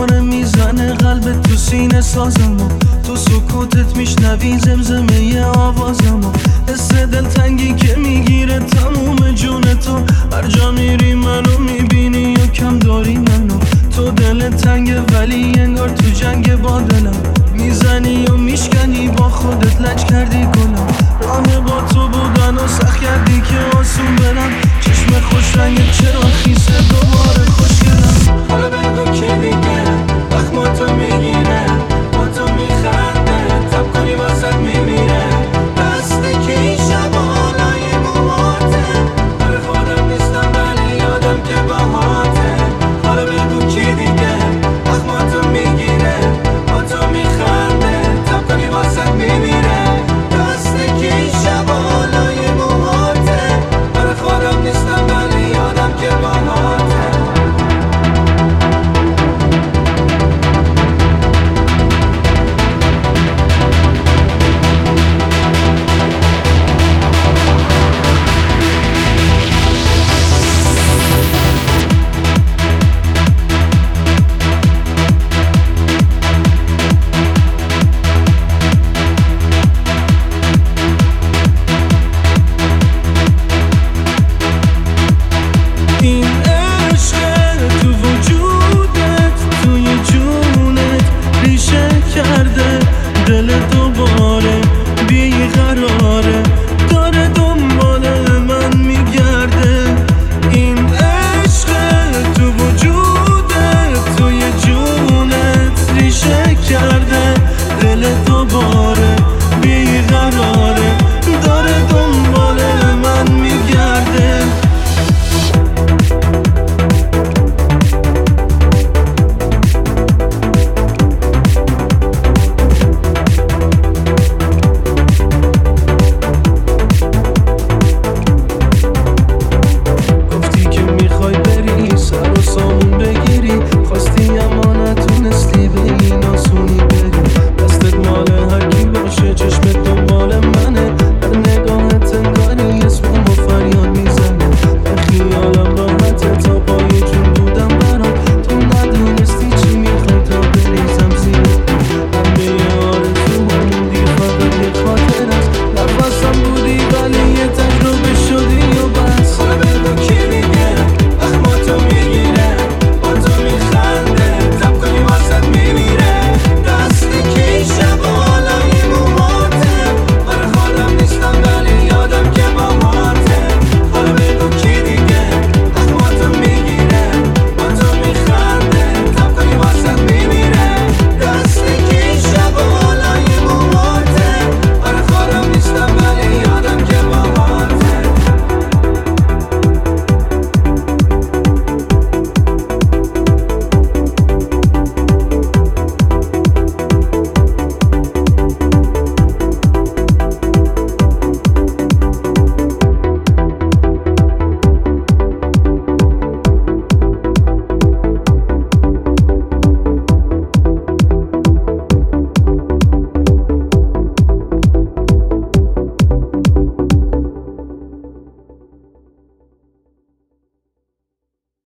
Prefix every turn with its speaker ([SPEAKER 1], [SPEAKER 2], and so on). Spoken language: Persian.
[SPEAKER 1] دوباره میزنه قلبت تو سینه سازمو، تو سکوتت میشنوی زمزمه آوازمو، حس دلتنگی که میگیره تموم جونتو، هر جا میری منو میبینی یا کم داری منو، تو دلت تنگه ولی انگار تو جنگ با دلم، میزنی و میشکنی با خودت لج کردی گلم، راه با تو بودن و سخت کردی که آسون برم، چشم خوش رنگت چرا خیسه دوباره خوشگلم. حالا بگو که دیگه